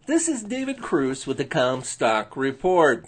This is David Cruz with the Comstock Report.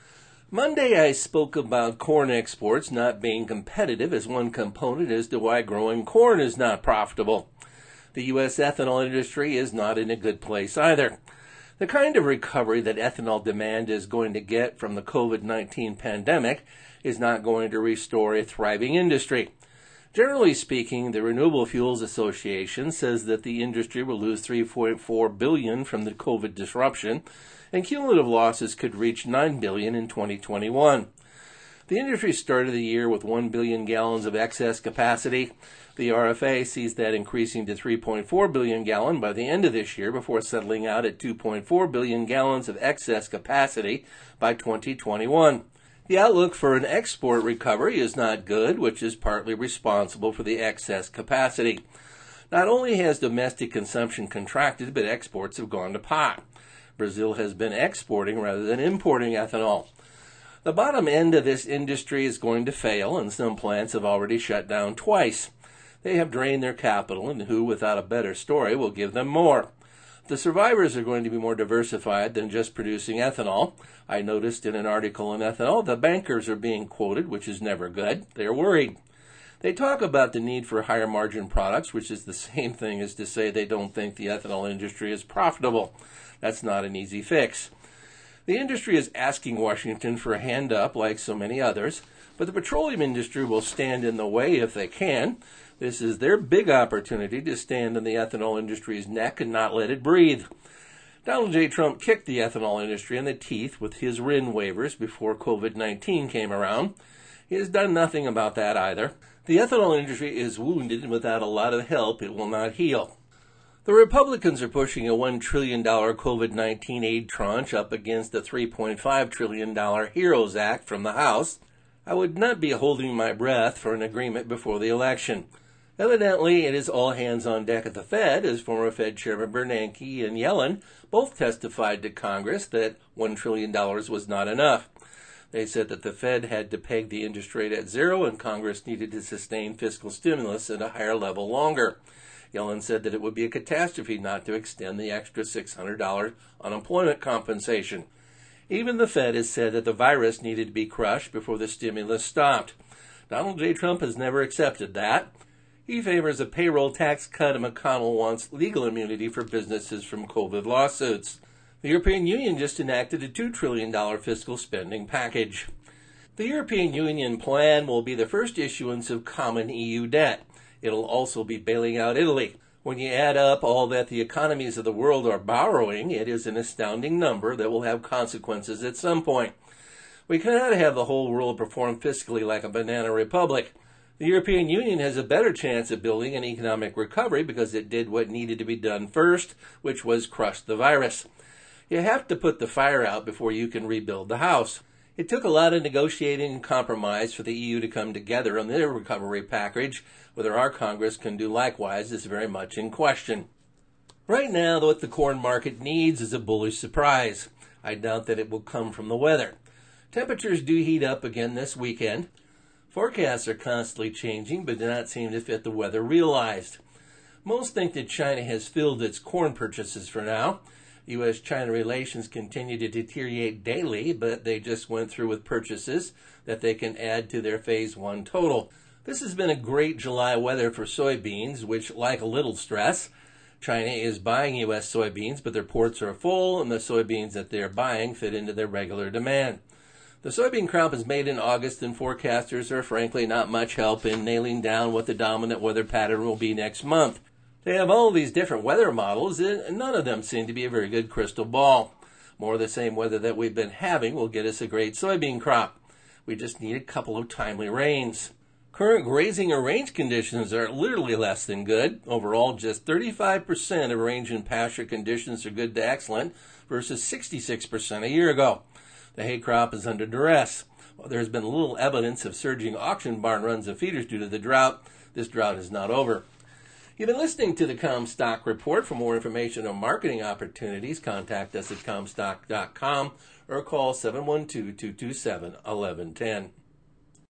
Monday I spoke about corn exports not being competitive as one component as to why growing corn is not profitable. The U.S. ethanol industry is not in a good place either. The kind of recovery that ethanol demand is going to get from the COVID-19 pandemic is not going to restore a thriving industry. Generally speaking, the Renewable Fuels Association says that the industry will lose $3.4 billion from the COVID disruption, and cumulative losses could reach $9 billion in 2021. The industry started the year with 1 billion gallons of excess capacity. The RFA sees that increasing to 3.4 billion gallons by the end of this year before settling out at 2.4 billion gallons of excess capacity by 2021. The outlook for an export recovery is not good, which is partly responsible for the excess capacity. Not only has domestic consumption contracted, but exports have gone to pot. Brazil has been exporting rather than importing ethanol. The bottom end of this industry is going to fail, and some plants have already shut down twice. They have drained their capital, and who, without a better story, will give them more? The survivors are going to be more diversified than just producing ethanol. I noticed in an article on ethanol, the bankers are being quoted, which is never good. They're worried. They talk about the need for higher margin products, which is the same thing as to say they don't think the ethanol industry is profitable. That's not an easy fix. The industry is asking Washington for a hand up, like so many others, but the petroleum industry will stand in the way if they can. This is their big opportunity to stand on the ethanol industry's neck and not let it breathe. Donald J. Trump kicked the ethanol industry in the teeth with his RIN waivers before COVID-19 came around. He has done nothing about that either. The ethanol industry is wounded, and without a lot of help, it will not heal. The Republicans are pushing a $1 trillion COVID-19 aid tranche up against the $3.5 trillion HEROES Act from the House. I would not be holding my breath for an agreement before the election. Evidently, it is all hands on deck at the Fed, as former Fed Chairman Bernanke and Yellen both testified to Congress that $1 trillion was not enough. They said that the Fed had to peg the interest rate at zero and Congress needed to sustain fiscal stimulus at a higher level longer. Yellen said that it would be a catastrophe not to extend the extra $600 unemployment compensation. Even the Fed has said that the virus needed to be crushed before the stimulus stopped. Donald J. Trump has never accepted that. He favors a payroll tax cut, and McConnell wants legal immunity for businesses from COVID lawsuits. The European Union just enacted a $2 trillion fiscal spending package. The European Union plan will be the first issuance of common EU debt. It'll also be bailing out Italy. When you add up all that the economies of the world are borrowing, it is an astounding number that will have consequences at some point. We cannot have the whole world perform fiscally like a banana republic. The European Union has a better chance of building an economic recovery because it did what needed to be done first, which was crush the virus. You have to put the fire out before you can rebuild the house. It took a lot of negotiating and compromise for the EU to come together on their recovery package. Whether our Congress can do likewise is very much in question. Right now, what the corn market needs is a bullish surprise. I doubt that it will come from the weather. Temperatures do heat up again this weekend. Forecasts are constantly changing, but do not seem to fit the weather realized. Most think that China has filled its corn purchases for now. U.S.-China relations continue to deteriorate daily, but they just went through with purchases that they can add to their Phase 1 total. This has been a great July weather for soybeans, which like a little stress. China is buying U.S. soybeans, but their ports are full, and the soybeans that they're buying fit into their regular demand. The soybean crop is made in August, and forecasters are frankly not much help in nailing down what the dominant weather pattern will be next month. They have all these different weather models, and none of them seem to be a very good crystal ball. More of the same weather that we've been having will get us a great soybean crop. We just need a couple of timely rains. Current grazing or range conditions are literally less than good. Overall, just 35% of range and pasture conditions are good to excellent versus 66% a year ago. The hay crop is under duress. While there has been little evidence of surging auction barn runs of feeders due to the drought, this drought is not over. You've been listening to the Comstock Report. For more information on marketing opportunities, contact us at Comstock.com or call 712-227-1110.